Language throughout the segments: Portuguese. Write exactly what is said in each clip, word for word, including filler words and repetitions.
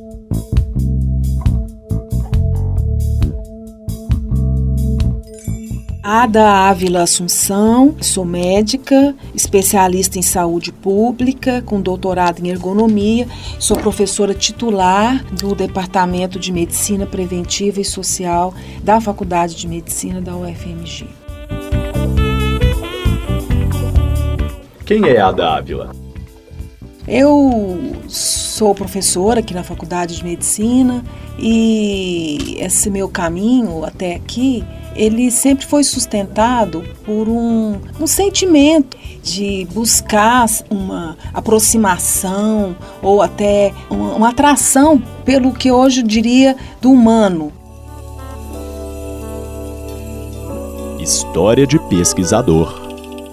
Ada Ávila Assunção, sou médica, especialista em saúde pública, com doutorado em ergonomia, sou professora titular do Departamento de Medicina Preventiva e Social da Faculdade de Medicina da U F M G. Quem é Ada Ávila? Eu sou professora aqui na Faculdade de Medicina e esse meu caminho até aqui, ele sempre foi sustentado por um, um sentimento de buscar uma aproximação ou até uma, uma atração pelo que hoje eu diria do humano. História de pesquisador.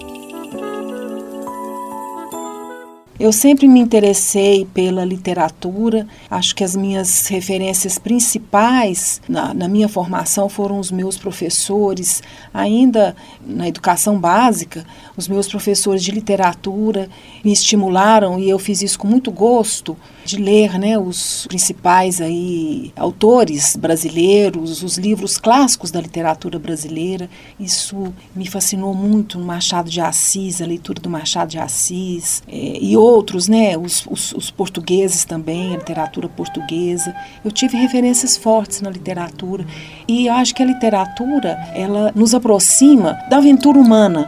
Eu sempre me interessei pela literatura, acho que as minhas referências principais na, na minha formação foram os meus professores, ainda na educação básica, os meus professores de literatura me estimularam, e eu fiz isso com muito gosto, de ler, né, os principais aí, autores brasileiros, os livros clássicos da literatura brasileira. Isso me fascinou muito, no Machado de Assis, a leitura do Machado de Assis, é, e outros, né, os, os, os portugueses também, a literatura portuguesa. Eu tive referências fortes na literatura, e eu acho que a literatura, ela nos aproxima da aventura humana.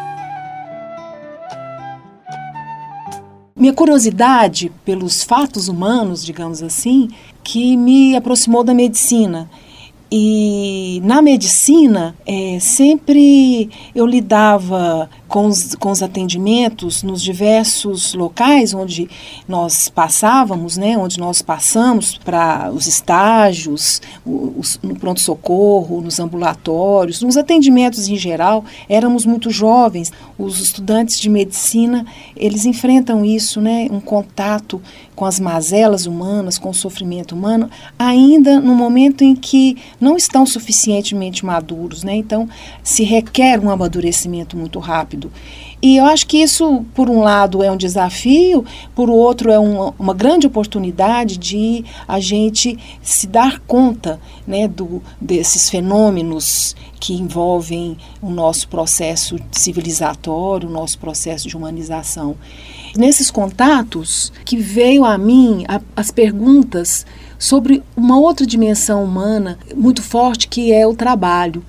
Minha curiosidade pelos fatos humanos, digamos assim, que me aproximou da medicina. E na medicina, é, sempre eu lidava com os, com os atendimentos nos diversos locais onde nós passávamos, né, onde nós passamos para os estágios, os, no pronto-socorro, nos ambulatórios, nos atendimentos em geral. Éramos muito jovens. Os estudantes de medicina, eles enfrentam isso, né, um contato com as mazelas humanas, com o sofrimento humano, ainda no momento em que não estão suficientemente maduros, né? Então, se requer um amadurecimento muito rápido. E eu acho que isso, por um lado, é um desafio, por outro, é uma, uma grande oportunidade de a gente se dar conta, né, do, desses fenômenos que envolvem o nosso processo civilizatório, o nosso processo de humanização. Nesses contatos que veio a mim a, as perguntas sobre uma outra dimensão humana muito forte, que é o trabalho.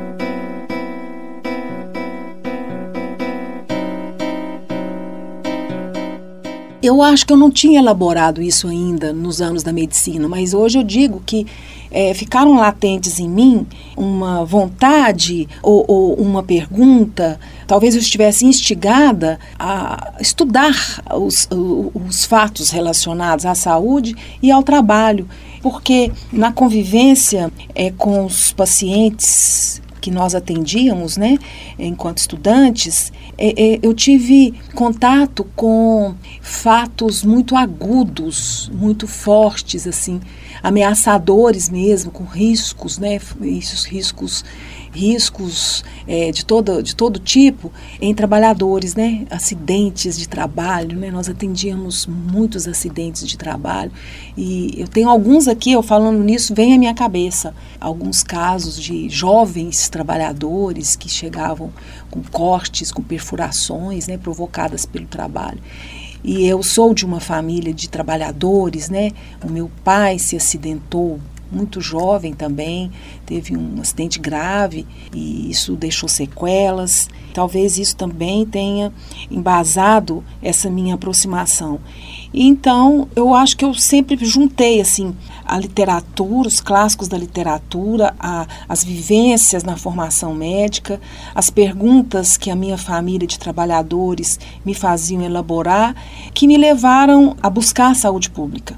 Eu acho que eu não tinha elaborado isso ainda nos anos da medicina, mas hoje eu digo que é, ficaram latentes em mim uma vontade ou, ou uma pergunta, talvez eu estivesse instigada a estudar os, os fatos relacionados à saúde e ao trabalho, porque na convivência é, com os pacientes que nós atendíamos, né, enquanto estudantes, é, é, eu tive contato com fatos muito agudos, muito fortes, assim, ameaçadores mesmo, com riscos, né, esses riscos, riscos é, de, todo, de todo tipo em trabalhadores, né, acidentes de trabalho, né, nós atendíamos muitos acidentes de trabalho, e eu tenho alguns aqui, eu falando nisso, vem à minha cabeça, alguns casos de jovens trabalhadores que chegavam com cortes, com perfurações, né, provocadas pelo trabalho. E eu sou de uma família de trabalhadores, né, o meu pai se acidentou muito jovem também, teve um acidente grave e isso deixou sequelas. Talvez isso também tenha embasado essa minha aproximação. E então, eu acho que eu sempre juntei assim, a literatura, os clássicos da literatura, a, as vivências na formação médica, as perguntas que a minha família de trabalhadores me faziam elaborar, que me levaram a buscar a saúde pública.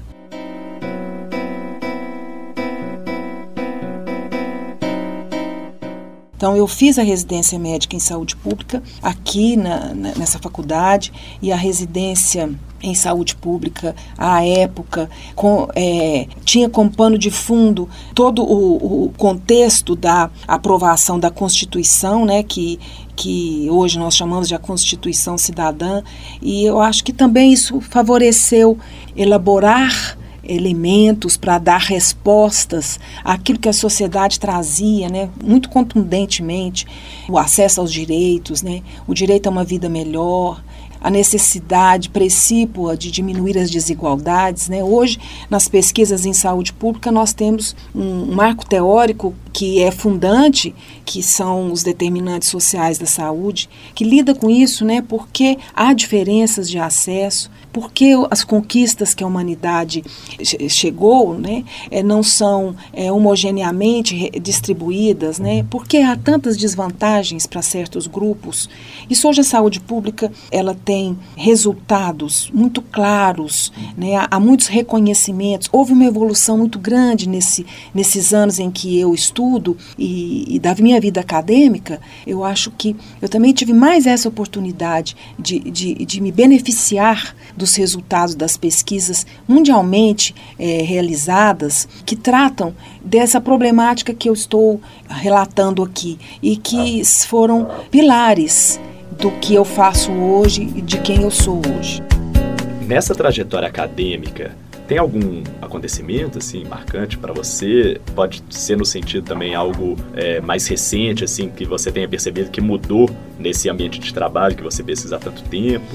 Então, eu fiz a residência médica em saúde pública aqui na, na, nessa faculdade, e a residência em saúde pública, à época, com, é, tinha como pano de fundo todo o, o contexto da aprovação da Constituição, né, que, que hoje nós chamamos de a Constituição Cidadã, e eu acho que também isso favoreceu elaborar elementos para dar respostas àquilo que a sociedade trazia, né, muito contundentemente, o acesso aos direitos, né, o direito a uma vida melhor, a necessidade precípua de diminuir as desigualdades, né? Hoje, nas pesquisas em saúde pública, nós temos um marco teórico que é fundante, que são os determinantes sociais da saúde, que lida com isso, né? Porque há diferenças de acesso, porque as conquistas que a humanidade chegou, né, não são é, homogeneamente distribuídas, né, porque há tantas desvantagens para certos grupos. Isso hoje a saúde pública ela tem resultados muito claros, né, há, há muitos reconhecimentos. Houve uma evolução muito grande nesse, nesses anos em que eu estudo e, e da minha vida acadêmica. Eu acho que eu também tive mais essa oportunidade de, de, de me beneficiar dos resultados das pesquisas mundialmente é, realizadas, que tratam dessa problemática que eu estou relatando aqui e que foram pilares do que eu faço hoje e de quem eu sou hoje. Nessa trajetória acadêmica, tem algum acontecimento assim marcante para você? Pode ser no sentido também algo é, mais recente, assim, que você tenha percebido que mudou nesse ambiente de trabalho que você pesquisa há tanto tempo?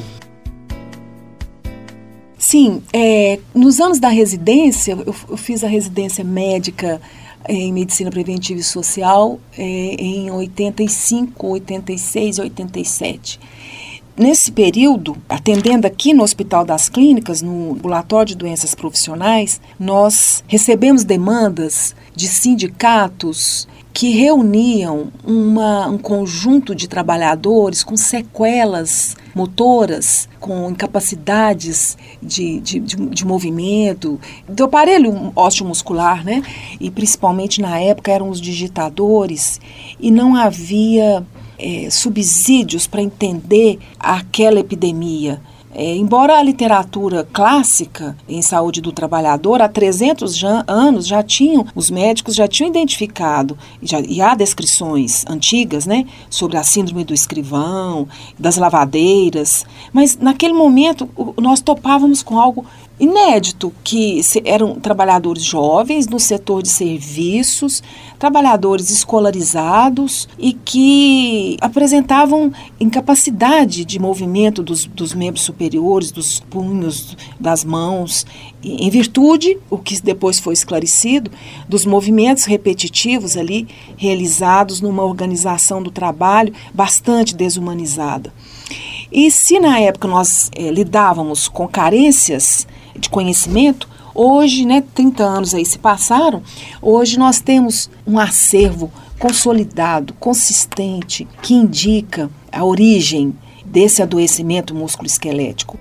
Sim, é, nos anos da residência, eu, eu fiz a residência médica em Medicina Preventiva e Social é, em oitenta e cinco, oitenta e seis e oitenta e sete. Nesse período, atendendo aqui no Hospital das Clínicas, no Ambulatório de Doenças Profissionais, nós recebemos demandas de sindicatos que reuniam uma, um conjunto de trabalhadores com sequelas motoras, com incapacidades de, de, de, de movimento, do aparelho osteomuscular, né? E principalmente na época eram os digitadores, e não havia é, subsídios para entender aquela epidemia. É, embora a literatura clássica em saúde do trabalhador, há trezentos já, anos já tinham, os médicos já tinham identificado, já, e há descrições antigas, né, sobre a síndrome do escrivão, das lavadeiras, mas naquele momento nós topávamos com algo inédito, que eram trabalhadores jovens no setor de serviços, trabalhadores escolarizados e que apresentavam incapacidade de movimento dos, dos membros superiores, dos punhos, das mãos, em virtude, o que depois foi esclarecido, dos movimentos repetitivos ali realizados numa organização do trabalho bastante desumanizada. E se na época nós é, lidávamos com carências de conhecimento, hoje, né, trinta anos aí se passaram, hoje nós temos um acervo consolidado, consistente, que indica a origem desse adoecimento músculo-esquelético.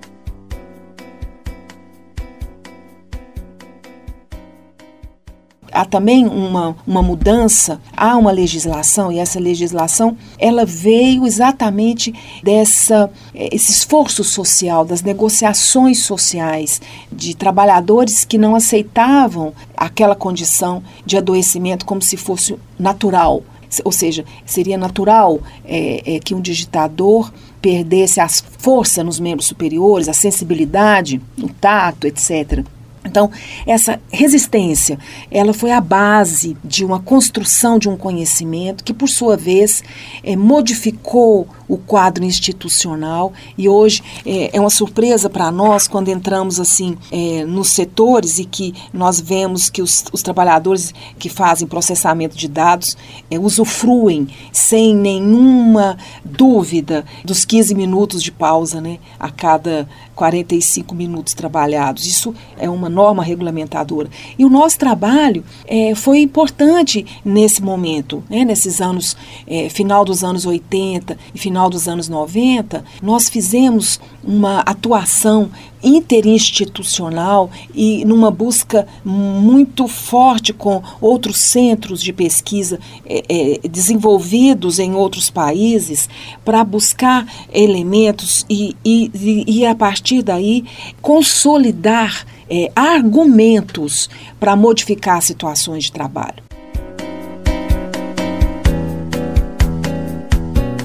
Há também uma, uma mudança, há uma legislação, e essa legislação ela veio exatamente dessa, esse esforço social, das negociações sociais, de trabalhadores que não aceitavam aquela condição de adoecimento como se fosse natural. Ou seja, seria natural é, é, que um digitador perdesse a força nos membros superiores, a sensibilidade, o tato, etcétera. Então, essa resistência, ela foi a base de uma construção de um conhecimento que, por sua vez, é, modificou o quadro institucional, e hoje é, é uma surpresa para nós quando entramos assim é, nos setores e que nós vemos que os, os trabalhadores que fazem processamento de dados é, usufruem sem nenhuma dúvida dos quinze minutos de pausa, né, a cada quarenta e cinco minutos trabalhados. Isso é uma norma regulamentadora. E o nosso trabalho é, foi importante nesse momento, né, nesses anos, é, final dos anos oitenta e final dos anos noventa, nós fizemos uma atuação interinstitucional e numa busca muito forte com outros centros de pesquisa é, é, desenvolvidos em outros países para buscar elementos e, e, e a partir daí consolidar é, argumentos para modificar situações de trabalho.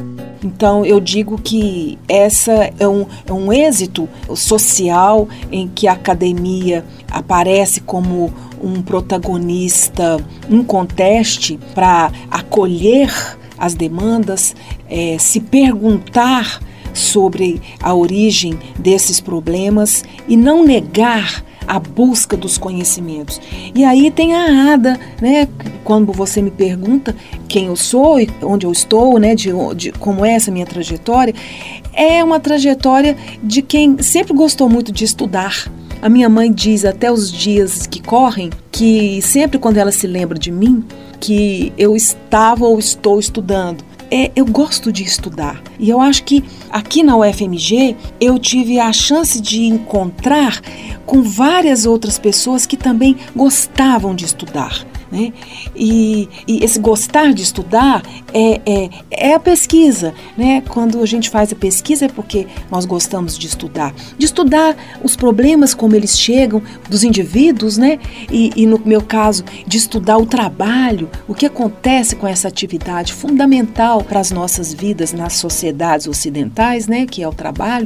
Então, eu digo que essa é um, é um êxito social em que a academia aparece como um protagonista inconteste para acolher as demandas, é, se perguntar sobre a origem desses problemas e não negar a busca dos conhecimentos. E aí tem a Ada, né? Quando você me pergunta quem eu sou e onde eu estou, né? De, de como é essa minha trajetória, é uma trajetória de quem sempre gostou muito de estudar. A minha mãe diz até os dias que correm que sempre quando ela se lembra de mim, que eu estava ou estou estudando. É, eu gosto de estudar e eu acho que aqui na U F M G eu tive a chance de encontrar com várias outras pessoas que também gostavam de estudar, né? E, e esse gostar de estudar é, é, é a pesquisa, né? Quando a gente faz a pesquisa é porque nós gostamos de estudar, de estudar os problemas como eles chegam dos indivíduos, né? E, e no meu caso, de estudar o trabalho, o que acontece com essa atividade fundamental para as nossas vidas nas sociedades ocidentais, né? Que é o trabalho.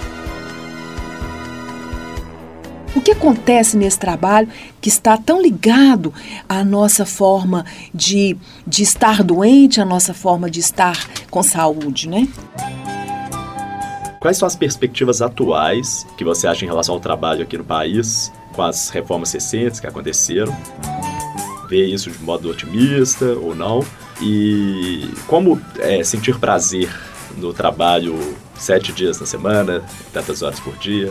O que acontece nesse trabalho que está tão ligado à nossa forma de, de estar doente, à nossa forma de estar com saúde, né? Quais são as perspectivas atuais que você acha em relação ao trabalho aqui no país, com as reformas recentes que aconteceram? Vê isso de modo otimista ou não? E como é, sentir prazer no trabalho sete dias na semana, tantas horas por dia?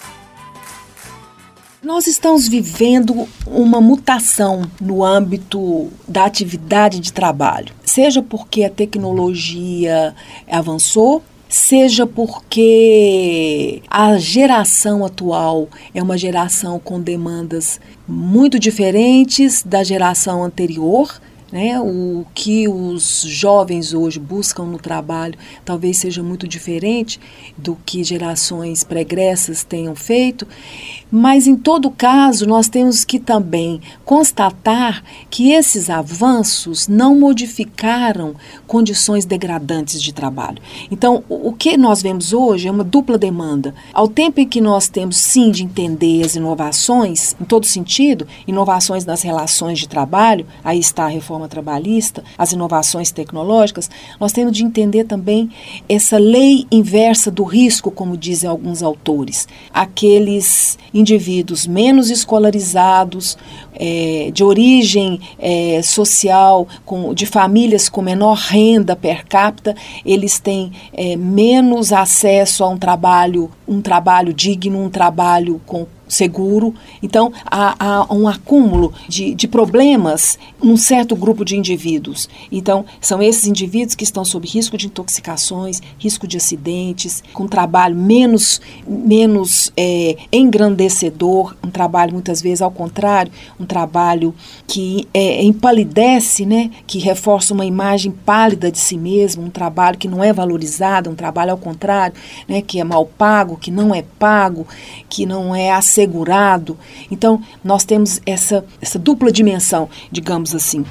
Nós estamos vivendo uma mutação no âmbito da atividade de trabalho, seja porque a tecnologia avançou, seja porque a geração atual é uma geração com demandas muito diferentes da geração anterior, né? O que os jovens hoje buscam no trabalho talvez seja muito diferente do que gerações pregressas tenham feito, mas em todo caso nós temos que também constatar que esses avanços não modificaram condições degradantes de trabalho. Então, o que nós vemos hoje é uma dupla demanda. Ao tempo em que nós temos sim de entender as inovações, em todo sentido, inovações nas relações de trabalho, aí está a reforma trabalhista, as inovações tecnológicas, nós temos de entender também essa lei inversa do risco, como dizem alguns autores. Aqueles indivíduos menos escolarizados, é, de origem é, social, com, de famílias com menor renda per capita, eles têm é, menos acesso a um trabalho, um trabalho digno, um trabalho com seguro. Então, há, há um acúmulo de, de problemas num certo grupo de indivíduos. Então, são esses indivíduos que estão sob risco de intoxicações, risco de acidentes, com trabalho menos, menos é, engrandecedor, um trabalho muitas vezes ao contrário, um trabalho que é, empalidece, né, que reforça uma imagem pálida de si mesmo, um trabalho que não é valorizado, um trabalho ao contrário, né, que é mal pago, que não é pago, que não é aceito, segurado. Então, nós temos essa, essa dupla dimensão, digamos assim.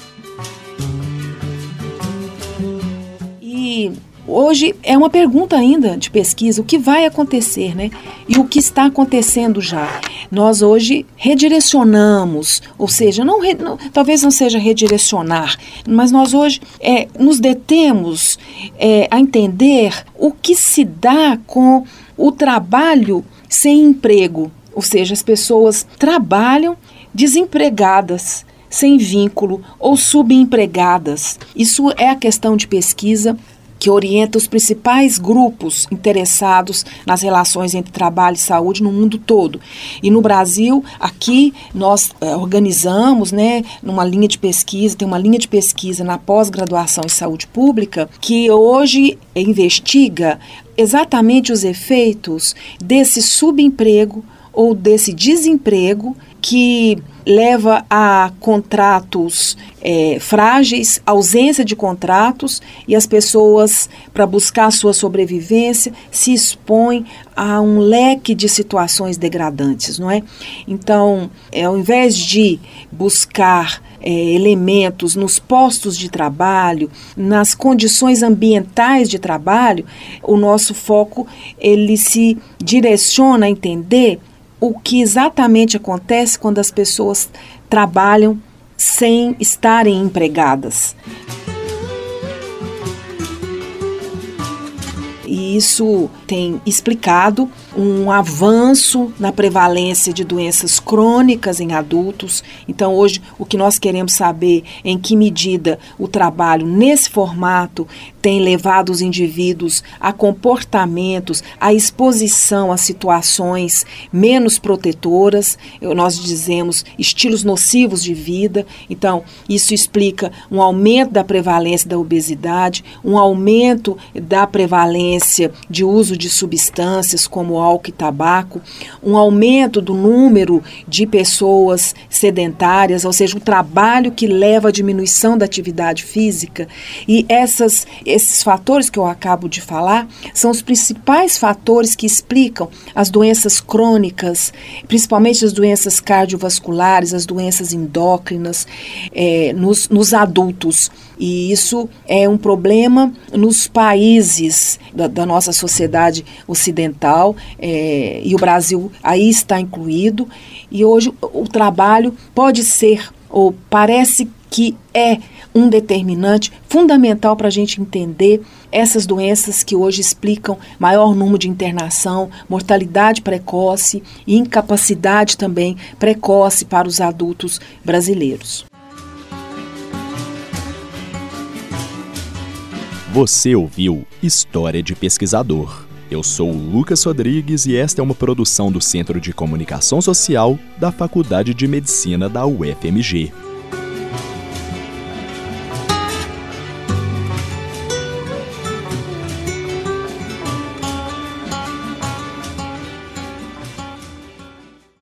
E hoje é uma pergunta ainda de pesquisa, o que vai acontecer, né? E o que está acontecendo já. Nós hoje redirecionamos, ou seja, não, não, talvez não seja redirecionar, mas nós hoje é, nos detemos é, a entender o que se dá com o trabalho sem emprego. Ou seja, as pessoas trabalham desempregadas, sem vínculo ou subempregadas. Isso é a questão de pesquisa que orienta os principais grupos interessados nas relações entre trabalho e saúde no mundo todo. E no Brasil, aqui nós é, organizamos, né, numa linha de pesquisa, tem uma linha de pesquisa na pós-graduação em saúde pública que hoje investiga exatamente os efeitos desse subemprego ou desse desemprego que leva a contratos é, frágeis, ausência de contratos, e as pessoas, para buscar a sua sobrevivência, se expõem a um leque de situações degradantes, não é? Então, é, ao invés de buscar é, elementos nos postos de trabalho, nas condições ambientais de trabalho, o nosso foco ele se direciona a entender o que exatamente acontece quando as pessoas trabalham sem estarem empregadas. E isso tem explicado um avanço na prevalência de doenças crônicas em adultos. Então, hoje, o que nós queremos saber é em que medida o trabalho nesse formato tem levado os indivíduos a comportamentos, a exposição a situações menos protetoras, nós dizemos estilos nocivos de vida. Então, isso explica um aumento da prevalência da obesidade, um aumento da prevalência de uso de substâncias como álcool e tabaco, um aumento do número de pessoas sedentárias, ou seja, o trabalho que leva à diminuição da atividade física. E essas, esses fatores que eu acabo de falar são os principais fatores que explicam as doenças crônicas, principalmente as doenças cardiovasculares, as doenças endócrinas é, nos, nos adultos. E isso é um problema nos países da, da nossa sociedade ocidental, é, e o Brasil aí está incluído. E hoje o trabalho pode ser, ou parece que é, um determinante fundamental para a gente entender essas doenças que hoje explicam maior número de internação, mortalidade precoce e incapacidade também precoce para os adultos brasileiros. Você ouviu História de Pesquisador. Eu sou o Lucas Rodrigues e esta é uma produção do Centro de Comunicação Social da Faculdade de Medicina da U F M G.